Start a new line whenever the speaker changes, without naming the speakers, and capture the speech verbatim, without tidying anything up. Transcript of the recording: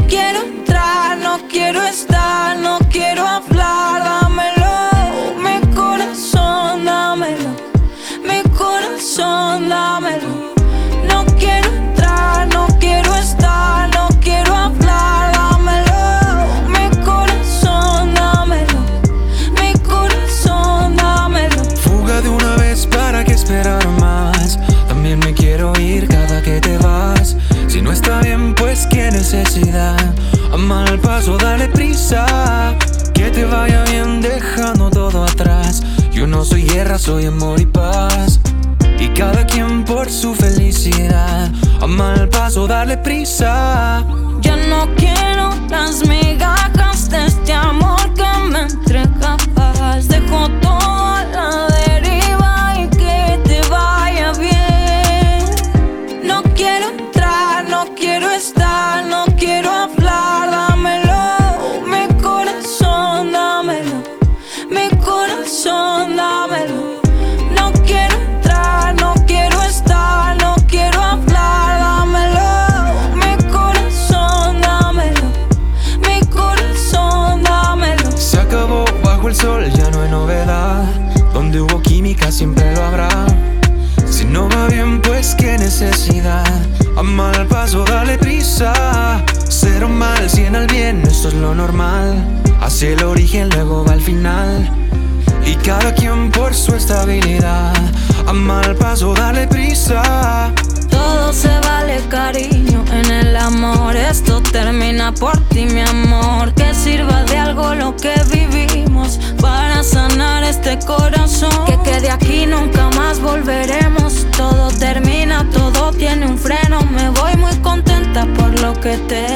quiero entrar, no quiero estar, no quiero hablar, dámelo, mi corazón, dámelo, mi corazón, dámelo. No quiero entrar, no quiero estar, no quiero hablar, dámelo, mi corazón, dámelo, mi corazón, dámelo.
Fuga de una vez, para que esperar más. También me quiero ir cada que te vas. Si no está bien, pues qué necesidad. A mal paso, dale prisa. Que te vaya bien dejando todo atrás. Yo no soy guerra, soy amor y paz. Y cada quien por su felicidad. A mal paso, dale prisa.
Ya no quiero las migajas de este amor que me entregabas. Dejo todo a la deriva y que te vaya bien. No quiero entrar, no quiero estar, no quiero hablar, dámelo, mi corazón, dámelo, mi corazón, dámelo. No quiero entrar, no quiero estar, no quiero hablar, dámelo, mi corazón, dámelo, mi corazón, dámelo.
Se acabó bajo el sol, ya no hay novedad. Donde hubo química siempre lo habrá. Si no va bien, pues qué necesidad. A mal paso, dale prisa. Cero mal, cien al bien, esto es lo normal. Hacia el origen, luego va al final. Y cada quien por su estabilidad. A mal paso, dale prisa.
Todo se vale, cariño, en el amor. Esto termina por ti, mi amor. Que sirva de algo lo que vivimos para sanar este corazón. Que quede aquí, nunca más volveremos. Todo termina, todo tiene un freno. Me voy muy contenta por lo que te